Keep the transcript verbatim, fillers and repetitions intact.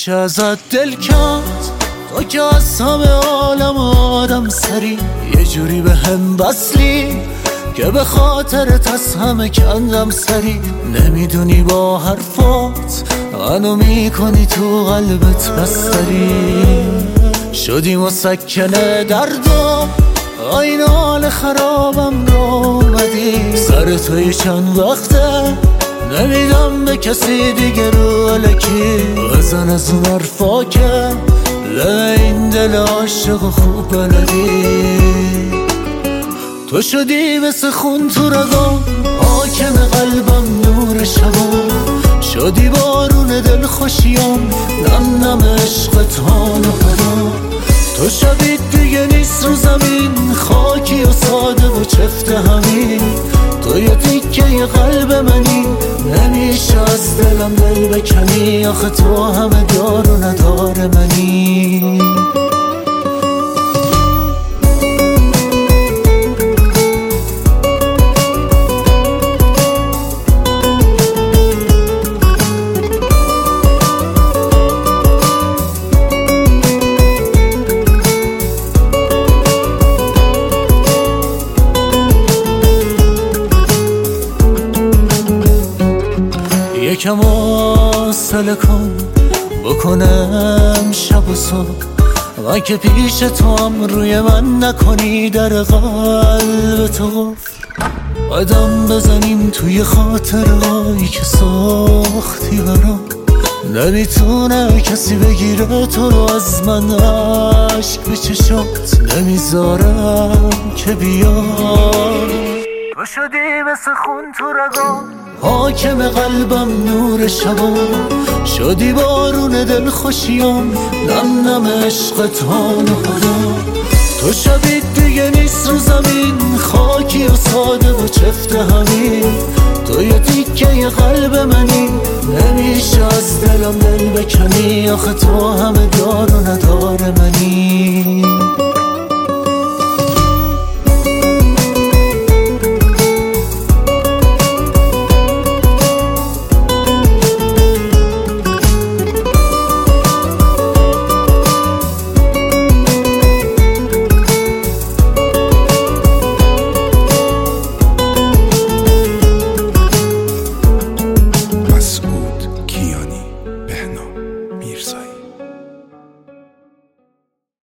میشه ازت دل کند تو که از همه عالم آدم سری یه جوری به هم بسلی که به خاطرت از همه کندم سری نمیدونی با حرفات منو میکنی تو قلبت بستری شدی مسکنه دردم این حال خرابم رو اومدی سر توی چند وقته نمیدم به کسی دیگه رو الکی بزن از اون حرفا که لب این دل عاشق و خوب بلدی تو شدی مثل خون تو رگام حاکم قلبم نور شبام شدی بارون دل خوشیام نم نم عشقت حال و حرام تو شبیه دیگه نیست رو زمین خاکی و ساده و چفت همین تو یه تیکه یه قلب منی نمیشه از دلم دل بکنی آخه تو همه دار و ندار منی یکم حوصله کن بکنم شب و صبح من که پیش تو هم روی من نکنی در قلب تو قفل قدم بزنیم توی خاطرهایی که ساختی برام نمیتونه کسی بگیره تو رو از من عشق به چشات نمیذارم که بیار تو شدی مثل خون تو رگام حاکم قلبم نور شبام شدی بارون دل خوشیام نم نم عشقت حال و حرام تو شبیه دیگه نیست رو زمین خاکی و ساده و چفت همین تو یه تیکه یه قلب منی نمیشه از دلم دل بکنی آخه تو همه دار و